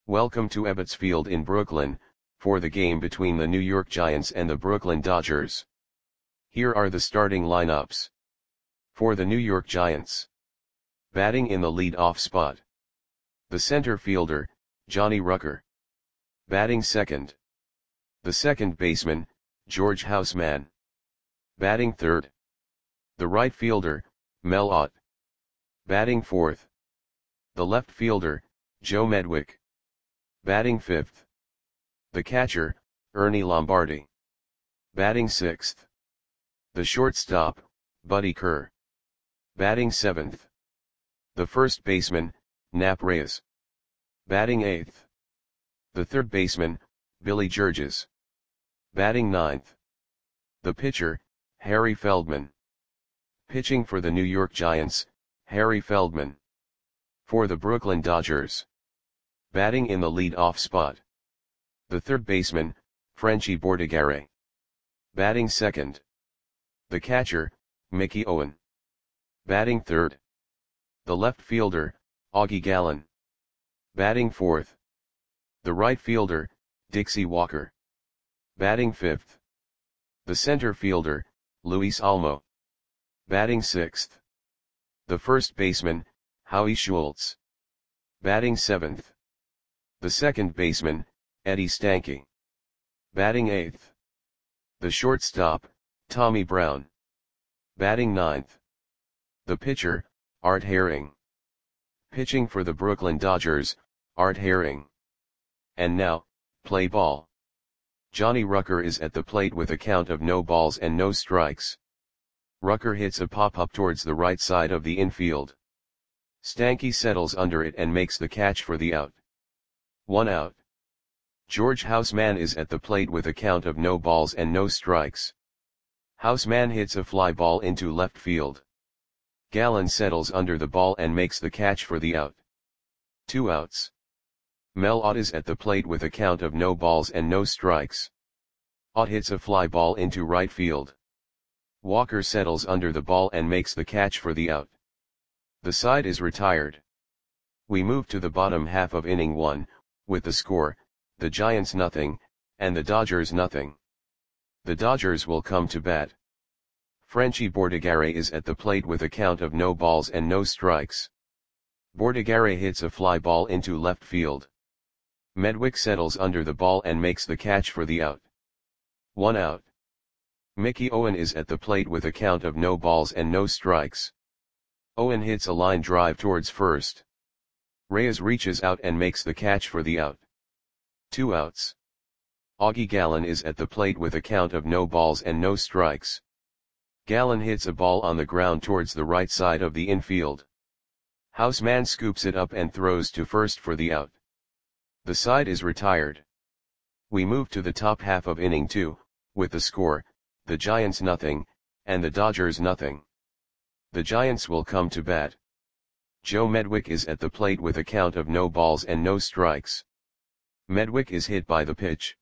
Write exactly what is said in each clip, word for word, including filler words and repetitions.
Welcome to Ebbets Field in Brooklyn, for the game between the New York Giants and the Brooklyn Dodgers. Here are the starting lineups. For the New York Giants. Batting in the lead-off spot. The center fielder, Johnny Rucker. Batting second. The second baseman, George Houseman. Batting third. The right fielder, Mel Ott. Batting fourth. The left fielder, Joe Medwick. Batting fifth. The catcher, Ernie Lombardi. Batting sixth. The shortstop, Buddy Kerr. Batting seventh. The first baseman, Nap Reyes. Batting eighth. The third baseman, Billy Georges. Batting ninth. The pitcher, Harry Feldman. Pitching for the New York Giants, Harry Feldman. For the Brooklyn Dodgers. Batting in the lead-off spot. The third baseman, Frenchy Bordigare. Batting second. The catcher, Mickey Owen. Batting third. The left fielder, Augie Gallen. Batting fourth. The right fielder, Dixie Walker. Batting fifth. The center fielder, Luis Almo. Batting sixth. The first baseman, Howie Schultz. Batting seventh. The second baseman, Eddie Stanky. Batting eighth. The shortstop, Tommy Brown. Batting ninth. The pitcher, Art Herring. Pitching for the Brooklyn Dodgers, Art Herring. And now, play ball. Johnny Rucker is at the plate with a count of no balls and no strikes. Rucker hits a pop-up towards the right side of the infield. Stanky settles under it and makes the catch for the out. One out. George Houseman is at the plate with a count of no balls and no strikes. Houseman hits a fly ball into left field. Gallen settles under the ball and makes the catch for the out. Two outs. Mel Ott is at the plate with a count of no balls and no strikes. Ott hits a fly ball into right field. Walker settles under the ball and makes the catch for the out. The side is retired. We move to the bottom half of inning one, with the score, the Giants nothing, and the Dodgers nothing. The Dodgers will come to bat. Frenchy Bordigare is at the plate with a count of no balls and no strikes. Bordigare hits a fly ball into left field. Medwick settles under the ball and makes the catch for the out. One out. Mickey Owen is at the plate with a count of no balls and no strikes. Owen hits a line drive towards first. Reyes reaches out and makes the catch for the out. Two outs. Augie Gallen is at the plate with a count of no balls and no strikes. Gallen hits a ball on the ground towards the right side of the infield. Houseman scoops it up and throws to first for the out. The side is retired. We move to the top half of inning two, with the score, the Giants nothing, and the Dodgers nothing. The Giants will come to bat. Joe Medwick is at the plate with a count of no balls and no strikes. Medwick is hit by the pitch.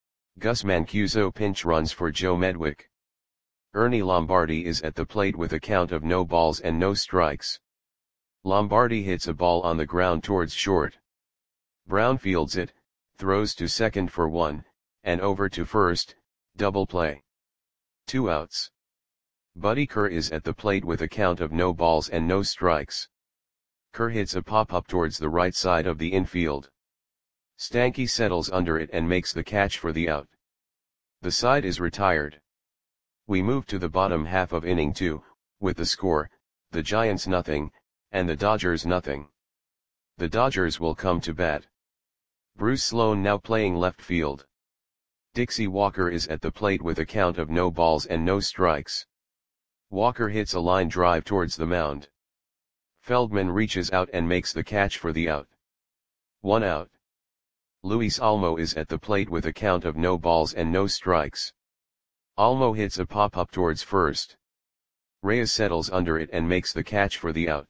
Gus Mancuso pinch runs for Joe Medwick. Ernie Lombardi is at the plate with a count of no balls and no strikes. Lombardi hits a ball on the ground towards short. Brown fields it, throws to second for one, and over to first, double play. Two outs. Buddy Kerr is at the plate with a count of no balls and no strikes. Kerr hits a pop-up towards the right side of the infield. Stanky settles under it and makes the catch for the out. The side is retired. We move to the bottom half of inning two, with the score, the Giants nothing, and the Dodgers nothing. The Dodgers will come to bat. Bruce Sloan now playing left field. Dixie Walker is at the plate with a count of no balls and no strikes. Walker hits a line drive towards the mound. Feldman reaches out and makes the catch for the out. One out. Luis Almo is at the plate with a count of no balls and no strikes. Almo hits a pop-up towards first. Reyes settles under it and makes the catch for the out.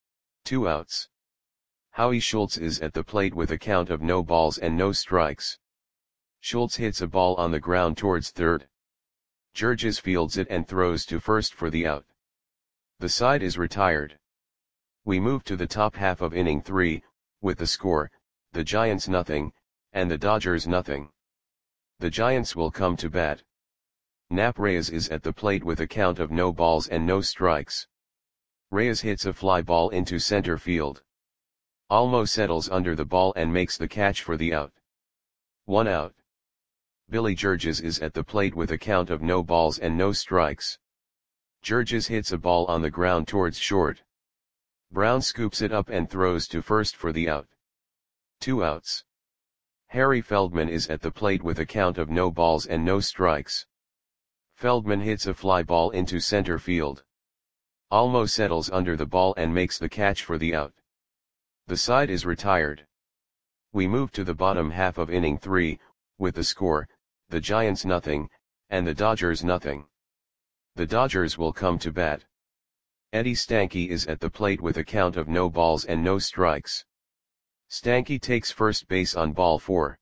Two outs. Howie Schultz is at the plate with a count of no balls and no strikes. Schultz hits a ball on the ground towards third. Georges fields it and throws to first for the out. The side is retired. We move to the top half of inning three, with the score, the Giants nothing, and the Dodgers nothing. The Giants will come to bat. Nap Reyes is at the plate with a count of no balls and no strikes. Reyes hits a fly ball into center field. Olmo settles under the ball and makes the catch for the out. One out. Billy Georges is at the plate with a count of no balls and no strikes. Georges hits a ball on the ground towards short. Brown scoops it up and throws to first for the out. Two outs. Harry Feldman is at the plate with a count of no balls and no strikes. Feldman hits a fly ball into center field. Olmo settles under the ball and makes the catch for the out. The side is retired. We move to the bottom half of inning three, with the score, the Giants nothing, and the Dodgers nothing. The Dodgers will come to bat. Eddie Stanky is at the plate with a count of no balls and no strikes. Stanky takes first base on ball four.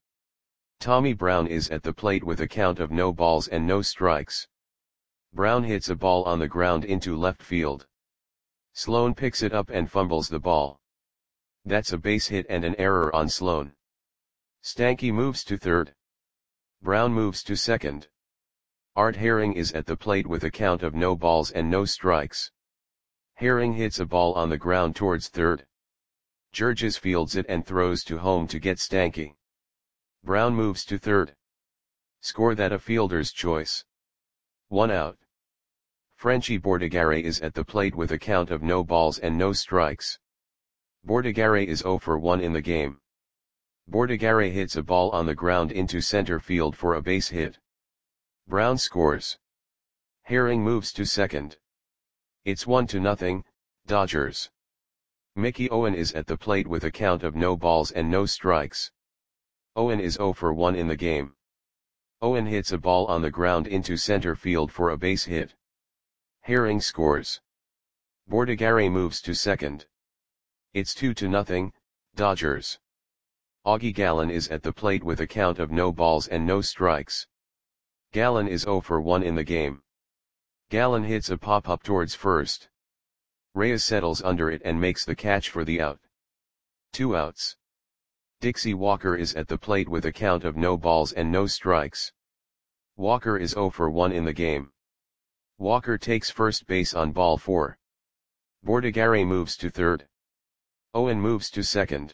Tommy Brown is at the plate with a count of no balls and no strikes. Brown hits a ball on the ground into left field. Sloan picks it up and fumbles the ball. That's a base hit and an error on Sloan. Stanky moves to third. Brown moves to second. Art Herring is at the plate with a count of no balls and no strikes. Herring hits a ball on the ground towards third. Georges fields it and throws to home to get Stanky. Brown moves to third. Score that a fielder's choice. One out. Frenchie Bordigare is at the plate with a count of no balls and no strikes. Bordigare is zero for one in the game. Bordigare hits a ball on the ground into center field for a base hit. Brown scores. Herring moves to second. It's one to nothing, Dodgers. Mickey Owen is at the plate with a count of no balls and no strikes. Owen is zero for one in the game. Owen hits a ball on the ground into center field for a base hit. Herring scores. Bordigare moves to second. It's two to nothing, Dodgers. Augie Gallen is at the plate with a count of no balls and no strikes. Gallen is zero for one in the game. Gallen hits a pop-up towards first. Reyes settles under it and makes the catch for the out. Two outs. Dixie Walker is at the plate with a count of no balls and no strikes. Walker is zero for one in the game. Walker takes first base on ball four. Bordigare moves to third. Owen moves to second.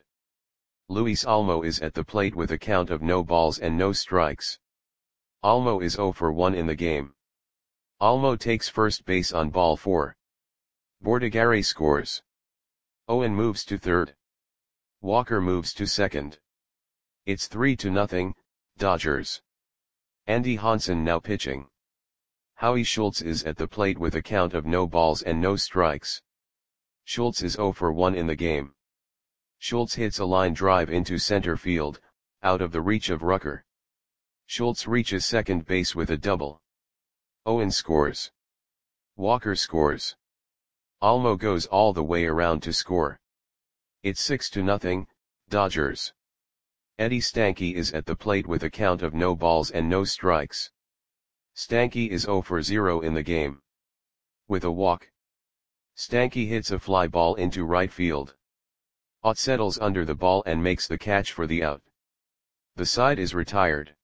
Luis Olmo is at the plate with a count of no balls and no strikes. Olmo is zero for one in the game. Olmo takes first base on ball four. Bordigare scores. Owen moves to third. Walker moves to second. It's three to nothing, Dodgers. Andy Hansen now pitching. Howie Schultz is at the plate with a count of no balls and no strikes. Schultz is zero for one in the game. Schultz hits a line drive into center field, out of the reach of Rucker. Schultz reaches second base with a double. Owen scores. Walker scores. Olmo goes all the way around to score. It's six to nothing, Dodgers. Eddie Stanky is at the plate with a count of no balls and no strikes. Stanky is zero for zero in the game. With a walk. Stanky hits a fly ball into right field. Ott settles under the ball and makes the catch for the out. The side is retired.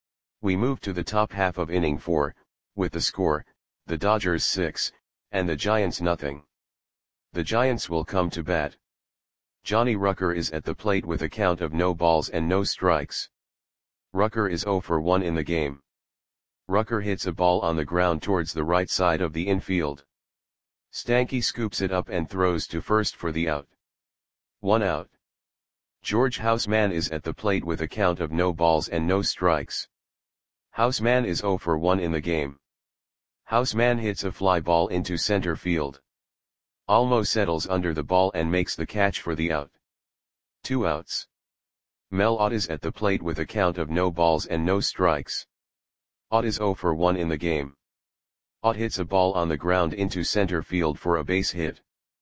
We move to the top half of inning four, with the score, the Dodgers six, and the Giants nothing. The Giants will come to bat. Johnny Rucker is at the plate with a count of no balls and no strikes. Rucker is zero for one in the game. Rucker hits a ball on the ground towards the right side of the infield. Stanky scoops it up and throws to first for the out. One out. George Houseman is at the plate with a count of no balls and no strikes. Houseman is zero for one in the game. Houseman hits a fly ball into center field. Olmo settles under the ball and makes the catch for the out. Two outs. Mel Ott is at the plate with a count of no balls and no strikes. Ott is zero for one in the game. Ott hits a ball on the ground into center field for a base hit.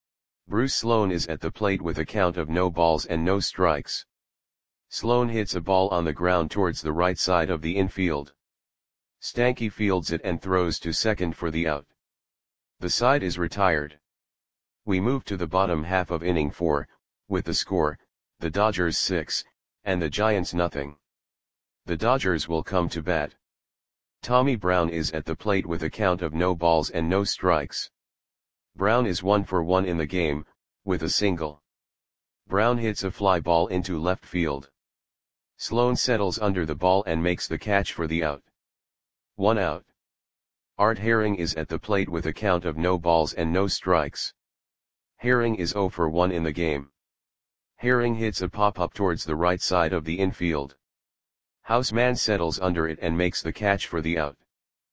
Bruce Sloan is at the plate with a count of no balls and no strikes. Sloan hits a ball on the ground towards the right side of the infield. Stanky fields it and throws to second for the out. The side is retired. We move to the bottom half of inning four, with the score, the Dodgers six, and the Giants nothing. The Dodgers will come to bat. Tommy Brown is at the plate with a count of no balls and no strikes. Brown is one for one in the game, with a single. Brown hits a fly ball into left field. Sloan settles under the ball and makes the catch for the out. One out. Art Herring is at the plate with a count of no balls and no strikes. Herring is zero for one in the game. Herring hits a pop-up towards the right side of the infield. Houseman settles under it and makes the catch for the out.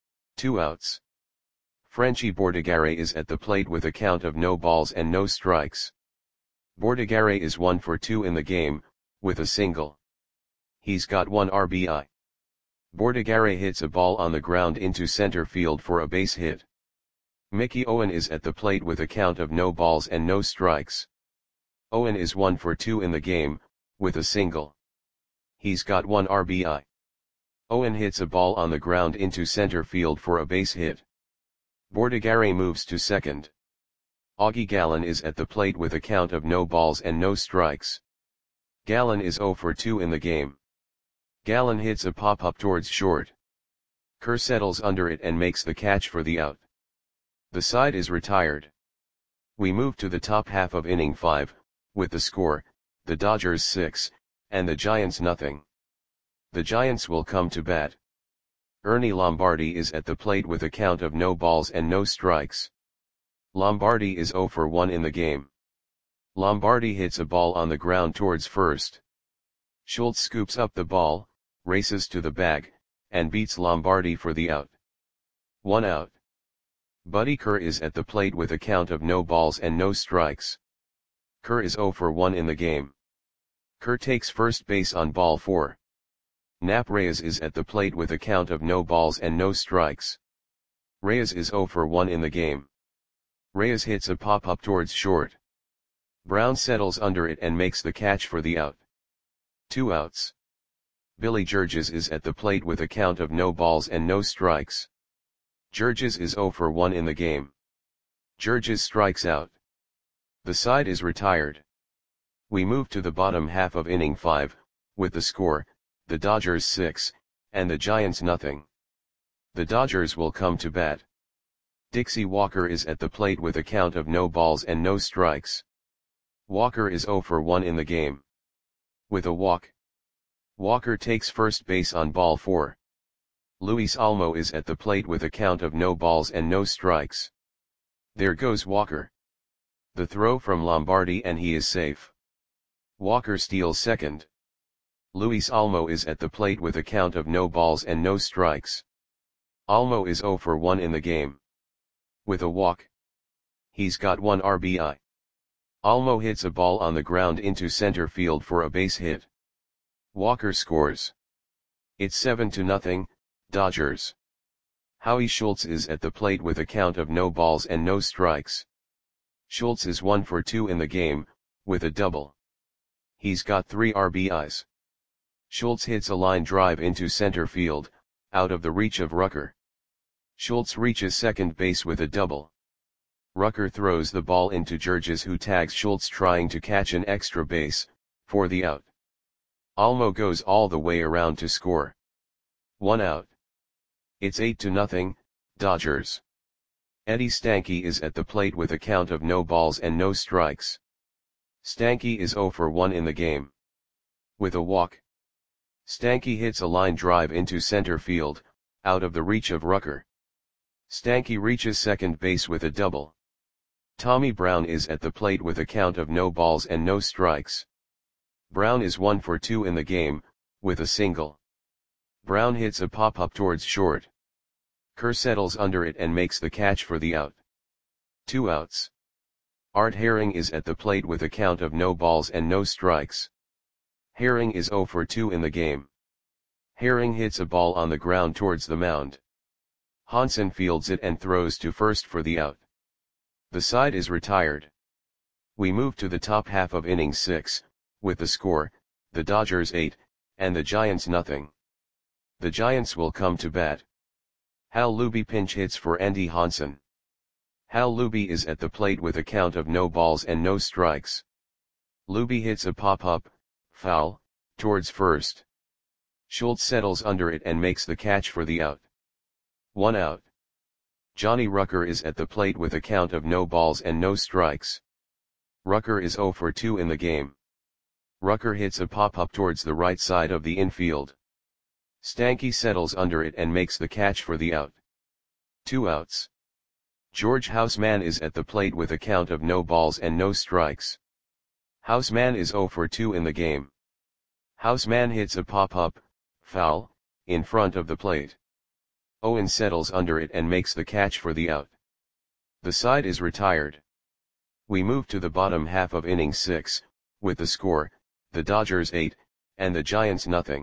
Two outs. Frenchy Bordigare is at the plate with a count of no balls and no strikes. Bordigare is one for two in the game, with a single. He's got one R B I. Bordigare hits a ball on the ground into center field for a base hit. Mickey Owen is at the plate with a count of no balls and no strikes. Owen is one for two in the game, with a single. He's got one R B I. Owen hits a ball on the ground into center field for a base hit. Bordigare moves to second. Augie Gallen is at the plate with a count of no balls and no strikes. Gallen is zero for two in the game. Gallen hits a pop-up towards short. Kerr settles under it and makes the catch for the out. The side is retired. We move to the top half of inning five, with the score, the Dodgers six, and the Giants nothing. The Giants will come to bat. Ernie Lombardi is at the plate with a count of no balls and no strikes. Lombardi is zero for one in the game. Lombardi hits a ball on the ground towards first. Schultz scoops up the ball, races to the bag, and beats Lombardi for the out. One out. Buddy Kerr is at the plate with a count of no balls and no strikes. Kerr is zero for one in the game. Kerr takes first base on ball four. Nap Reyes is at the plate with a count of no balls and no strikes. Reyes is zero for one in the game. Reyes hits a pop-up towards short. Brown settles under it and makes the catch for the out. Two outs. Billy Georges is at the plate with a count of no balls and no strikes. Georges is zero for one in the game. Georges strikes out. The side is retired. We move to the bottom half of inning five, with the score, the Dodgers six, and the Giants nothing. The Dodgers will come to bat. Dixie Walker is at the plate with a count of no balls and no strikes. Walker is zero for one in the game. With a walk. Walker takes first base on ball four. Luis Almo is at the plate with a count of no balls and no strikes. There goes Walker. The throw from Lombardi and he is safe. Walker steals second. Luis Almo is at the plate with a count of no balls and no strikes. Almo is zero for one in the game. With a walk. He's got one R B I. Almo hits a ball on the ground into center field for a base hit. Walker scores. It's seven to nothing, Dodgers. Howie Schultz is at the plate with a count of no balls and no strikes. Schultz is one for two in the game, with a double. He's got three R B Is. Schultz hits a line drive into center field, out of the reach of Rucker. Schultz reaches second base with a double. Rucker throws the ball into Georges, who tags Schultz trying to catch an extra base, for the out. Almo goes all the way around to score. One out. It's eight to nothing, Dodgers. Eddie Stanky is at the plate with a count of no balls and no strikes. Stanky is zero for one in the game. With a walk. Stanky hits a line drive into center field, out of the reach of Rucker. Stanky reaches second base with a double. Tommy Brown is at the plate with a count of no balls and no strikes. Brown is one for two in the game, with a single. Brown hits a pop-up towards short. Kerr settles under it and makes the catch for the out. Two outs. Art Herring is at the plate with a count of no balls and no strikes. Herring is zero for two in the game. Herring hits a ball on the ground towards the mound. Hansen fields it and throws to first for the out. The side is retired. We move to the top half of inning six, with the score, the Dodgers eight, and the Giants nothing. The Giants will come to bat. Hal Luby pinch hits for Andy Hansen. Hal Luby is at the plate with a count of no balls and no strikes. Luby hits a pop-up, foul, Towards first. Schultz settles under it and makes the catch for the out. One out. Johnny Rucker is at the plate with a count of no balls and no strikes. Rucker is zero for two in the game. Rucker hits a pop-up towards the right side of the infield. Stanky settles under it and makes the catch for the out. Two outs. George Houseman is at the plate with a count of no balls and no strikes. Houseman is zero for two in the game. Houseman hits a pop-up, foul, in front of the plate. Owen settles under it and makes the catch for the out. The side is retired. We move to the bottom half of inning six, with the score, the Dodgers eight, and the Giants nothing.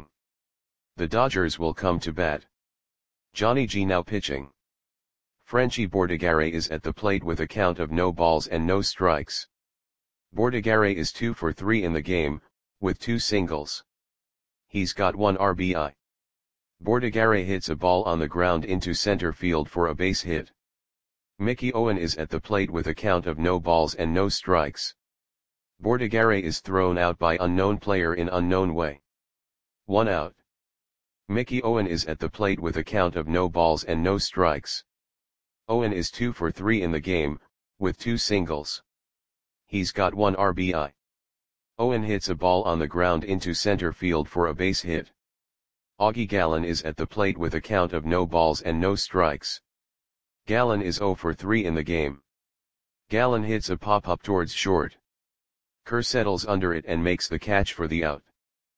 The Dodgers will come to bat. Johnny G now pitching. Frenchie Bordigare is at the plate with a count of no balls and no strikes. Bordigare is two for three in the game, with two singles. He's got one R B I. Bordigare hits a ball on the ground into center field for a base hit. Mickey Owen is at the plate with a count of no balls and no strikes. Bordigare is thrown out by unknown player in unknown way. One out. Mickey Owen is at the plate with a count of no balls and no strikes. Owen is two for three in the game, with two singles. He's got one R B I. Owen hits a ball on the ground into center field for a base hit. Augie Gallen is at the plate with a count of no balls and no strikes. Gallen is zero for three in the game. Gallen hits a pop-up towards short. Kerr settles under it and makes the catch for the out.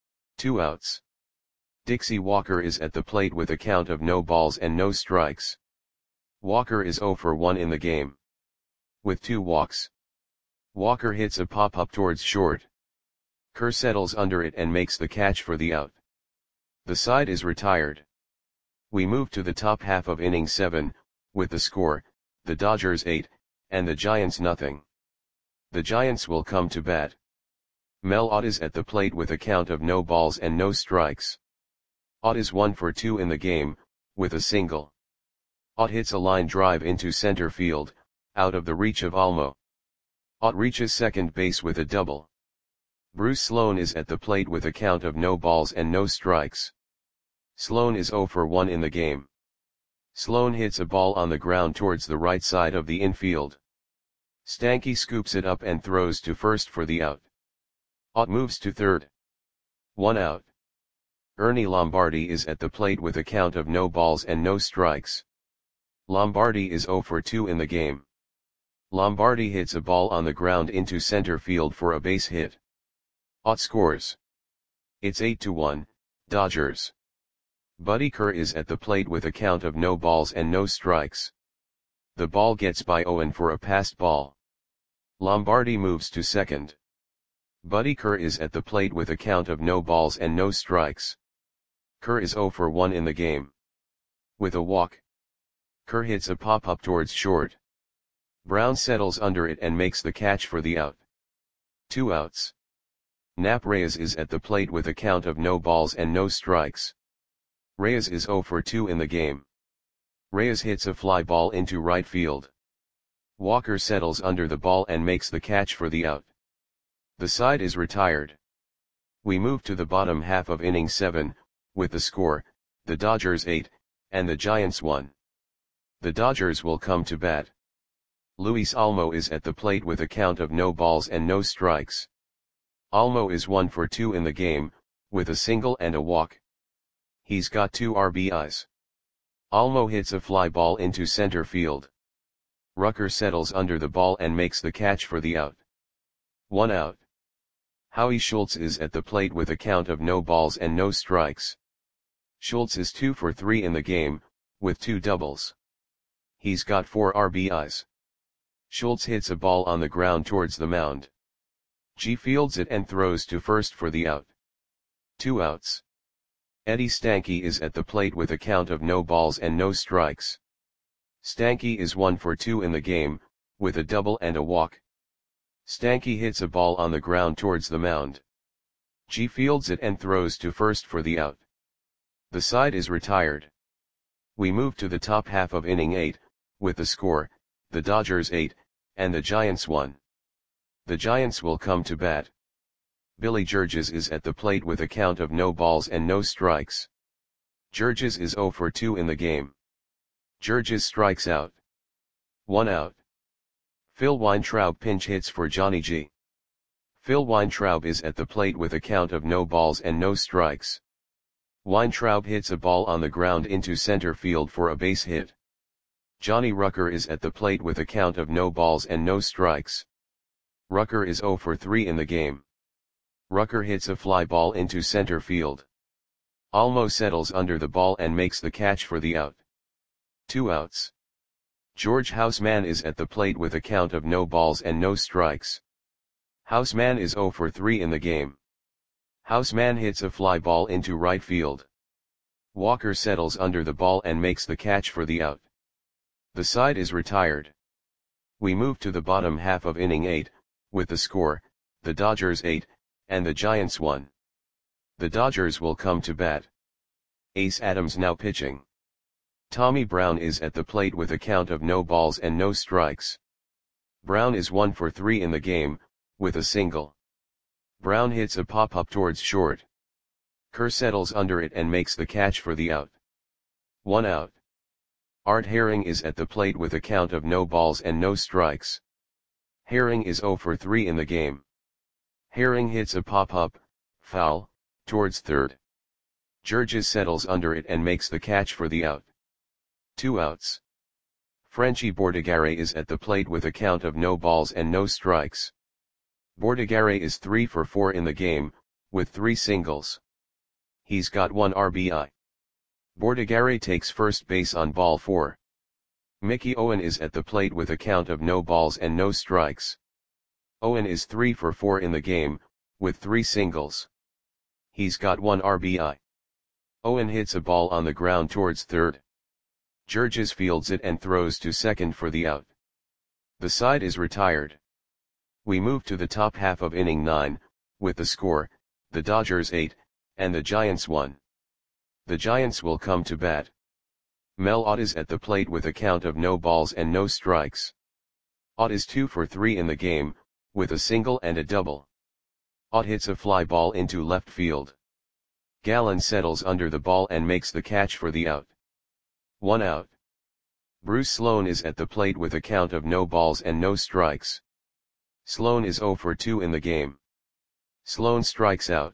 Two outs. Dixie Walker is at the plate with a count of no balls and no strikes. Walker is zero for one in the game. With two walks. Walker hits a pop-up towards short. Kerr settles under it and makes the catch for the out. The side is retired. We move to the top half of inning seven, with the score, the Dodgers eight, and the Giants nothing. The Giants will come to bat. Mel Ott is at the plate with a count of no balls and no strikes. Ott is one for two in the game, with a single. Ott hits a line drive into center field, out of the reach of Almo. Ott reaches second base with a double. Bruce Sloan is at the plate with a count of no balls and no strikes. Sloan is zero for one in the game. Sloan hits a ball on the ground towards the right side of the infield. Stanky scoops it up and throws to first for the out. Ott moves to third. One out. Ernie Lombardi is at the plate with a count of no balls and no strikes. Lombardi is zero for two in the game. Lombardi hits a ball on the ground into center field for a base hit. Ott scores. It's eight to one, Dodgers. Buddy Kerr is at the plate with a count of no balls and no strikes. The ball gets by Owen for a passed ball. Lombardi moves to second. Buddy Kerr is at the plate with a count of no balls and no strikes. Kerr is zero for one in the game. With a walk. Kerr hits a pop-up towards short. Brown settles under it and makes the catch for the out. Two outs. Nap Reyes is at the plate with a count of no balls and no strikes. Reyes is zero for two in the game. Reyes hits a fly ball into right field. Walker settles under the ball and makes the catch for the out. The side is retired. We move to the bottom half of inning seven, with the score, the Dodgers eight, and the Giants one. The Dodgers will come to bat. Luis Almo is at the plate with a count of no balls and no strikes. Almo is one for two in the game, with a single and a walk. He's got two R B Is. Almo hits a fly ball into center field. Rucker settles under the ball and makes the catch for the out. One out. Howie Schultz is at the plate with a count of no balls and no strikes. Schultz is two for three in the game, with two doubles. He's got four R B Is. Schultz hits a ball on the ground towards the mound. G fields it and throws to first for the out. Two outs. Eddie Stanky is at the plate with a count of no balls and no strikes. Stanky is one for two in the game, with a double and a walk. Stanky hits a ball on the ground towards the mound. G fields it and throws to first for the out. The side is retired. We move to the top half of inning eight, with the score, the Dodgers eight, and the Giants one. The Giants will come to bat. Billy Georges is at the plate with a count of no balls and no strikes. Georges is zero for two in the game. Georges strikes out. One out. Phil Weintraub pinch hits for Johnny G. Phil Weintraub is at the plate with a count of no balls and no strikes. Weintraub hits a ball on the ground into center field for a base hit. Johnny Rucker is at the plate with a count of no balls and no strikes. Rucker is zero for three in the game. Rucker hits a fly ball into center field. Olmo settles under the ball and makes the catch for the out. Two outs. George Houseman is at the plate with a count of no balls and no strikes. Houseman is zero for three in the game. Houseman hits a fly ball into right field. Walker settles under the ball and makes the catch for the out. The side is retired. We move to the bottom half of inning eight, with the score, the Dodgers eight, and the Giants one. The Dodgers will come to bat. Ace Adams now pitching. Tommy Brown is at the plate with a count of no balls and no strikes. Brown is one for three in the game, with a single. Brown hits a pop-up towards short. Kerr settles under it and makes the catch for the out. One out. Art Herring is at the plate with a count of no balls and no strikes. Herring is zero for three in the game. Herring hits a pop-up, foul, towards third. Georges settles under it and makes the catch for the out. Two outs. Frenchy Bordigare is at the plate with a count of no balls and no strikes. Bordigare is three for four in the game, with three singles. He's got one R B I. Bordigare takes first base on ball four. Mickey Owen is at the plate with a count of no balls and no strikes. Owen is three for four in the game, with three singles. He's got one R B I. Owen hits a ball on the ground towards third. Georges fields it and throws to second for the out. The side is retired. We move to the top half of inning nine, with the score, the Dodgers eight, and the Giants one. The Giants will come to bat. Mel Ott is at the plate with a count of no balls and no strikes. Ott is two for three in the game, with a single and a double. Ott hits a fly ball into left field. Gallen settles under the ball and makes the catch for the out. One out. Bruce Sloan is at the plate with a count of no balls and no strikes. Sloan is zero for two in the game. Sloan strikes out.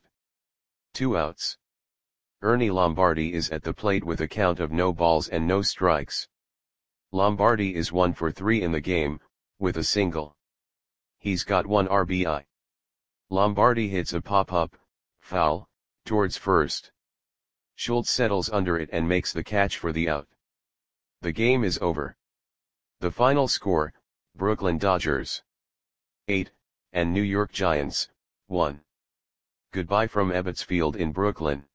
Two outs. Ernie Lombardi is at the plate with a count of no balls and no strikes. Lombardi is one for three in the game, with a single. He's got one R B I. Lombardi hits a pop-up, foul, towards first. Schultz settles under it and makes the catch for the out. The game is over. The final score, Brooklyn Dodgers eight, and New York Giants one. Goodbye from Ebbets Field in Brooklyn.